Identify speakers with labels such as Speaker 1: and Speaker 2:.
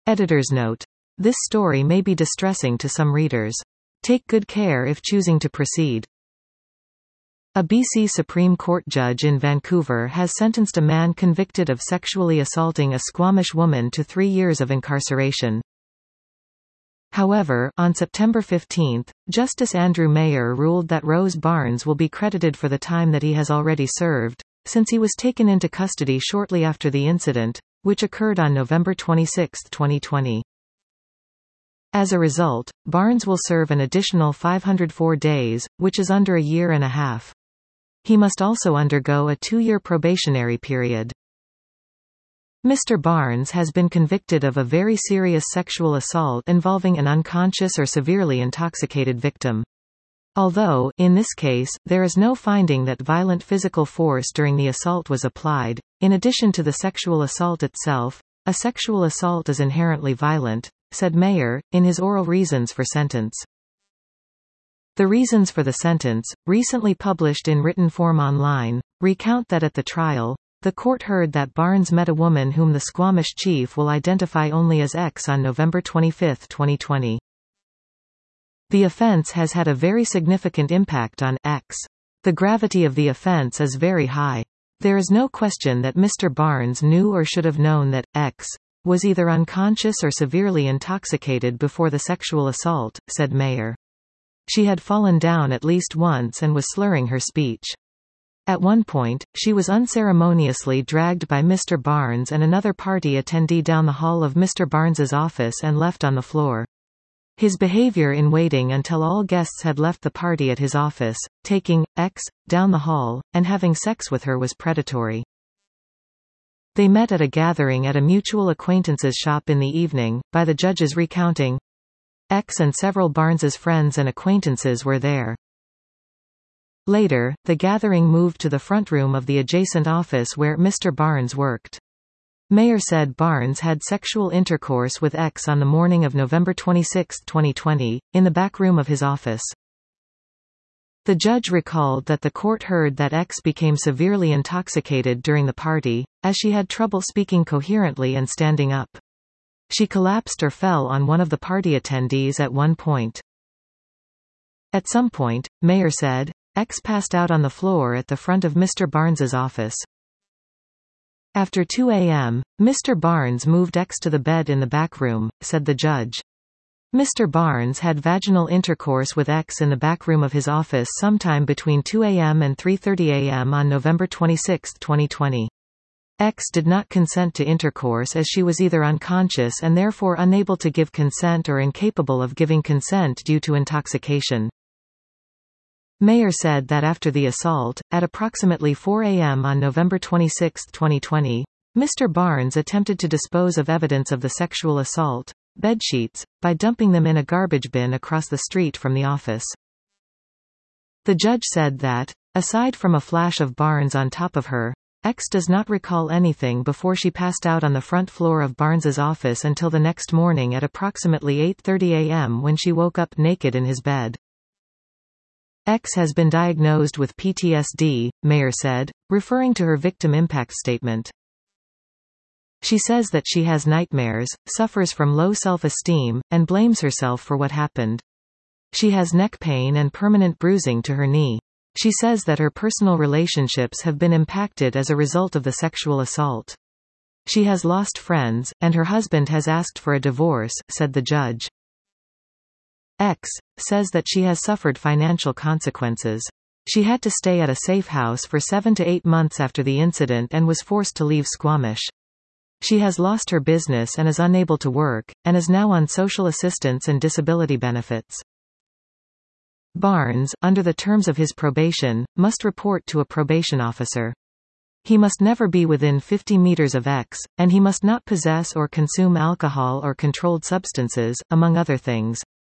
Speaker 1: Editor's note. This story may be distressing to some readers. Take good care if choosing to proceed. A BC Supreme Court judge in Vancouver has sentenced a man convicted of sexually assaulting a Squamish woman to 3 years of incarceration. However, on September 15, Justice Andrew Mayer ruled that Rose Barnes will be credited for the time that he has already served, since he was taken into custody shortly after the incident, which occurred on November 26, 2020. As a result, Barnes will serve an additional 504 days, which is under a year and a half. He must also undergo a 2-year probationary period. Mr. Barnes has been convicted of a very serious sexual assault involving an unconscious or severely intoxicated victim. Although, in this case, there is no finding that violent physical force during the assault was applied, in addition to the sexual assault itself, a sexual assault is inherently violent, said Mayer, in his oral reasons for sentence. The reasons for the sentence, recently published in written form online, recount that at the trial, the court heard that Barnes met a woman whom the Squamish chief will identify only as X on November 25, 2020. The offense has had a very significant impact on X. The gravity of the offense is very high. There is no question that Mr. Barnes knew or should have known that X was either unconscious or severely intoxicated before the sexual assault, said Mayer. She had fallen down at least once and was slurring her speech. At one point, she was unceremoniously dragged by Mr. Barnes and another party attendee down the hall of Mr. Barnes's office and left on the floor. His behavior in waiting until all guests had left the party at his office, taking X down the hall, and having sex with her was predatory. They met at a gathering at a mutual acquaintance's shop in the evening, by the judge's recounting. X and several Barnes's friends and acquaintances were there. Later, the gathering moved to the front room of the adjacent office where Mr. Barnes worked. Mayer said Barnes had sexual intercourse with X on the morning of November 26, 2020, in the back room of his office. The judge recalled that the court heard that X became severely intoxicated during the party, as she had trouble speaking coherently and standing up. She collapsed or fell on one of the party attendees at one point. At some point, Mayer said, X passed out on the floor at the front of Mr. Barnes's office. After 2 a.m., Mr. Barnes moved X to the bed in the back room, said the judge. Mr. Barnes had vaginal intercourse with X in the back room of his office sometime between 2 a.m. and 3:30 a.m. on November 26, 2020. X did not consent to intercourse as she was either unconscious and therefore unable to give consent or incapable of giving consent due to intoxication. Mayer said that after the assault, at approximately 4 a.m. on November 26, 2020, Mr. Barnes attempted to dispose of evidence of the sexual assault, bedsheets, by dumping them in a garbage bin across the street from the office. The judge said that, aside from a flash of Barnes on top of her, X does not recall anything before she passed out on the front floor of Barnes's office until the next morning at approximately 8:30 a.m. when she woke up naked in his bed. X has been diagnosed with PTSD, Mayer said, referring to her victim impact statement. She says that she has nightmares, suffers from low self-esteem, and blames herself for what happened. She has neck pain and permanent bruising to her knee. She says that her personal relationships have been impacted as a result of the sexual assault. She has lost friends, and her husband has asked for a divorce, said the judge. X says that she has suffered financial consequences. She had to stay at a safe house for 7 to 8 months after the incident and was forced to leave Squamish. She has lost her business and is unable to work, and is now on social assistance and disability benefits. Barnes, under the terms of his probation, must report to a probation officer. He must never be within 50 meters of X, and he must not possess or consume alcohol or controlled substances, among other things.